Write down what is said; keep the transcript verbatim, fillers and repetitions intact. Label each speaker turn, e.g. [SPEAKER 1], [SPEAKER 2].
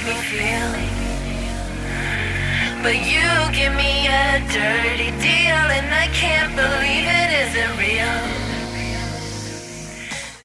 [SPEAKER 1] me feel. But you give me a dirty deal, and I can't believe it isn't real.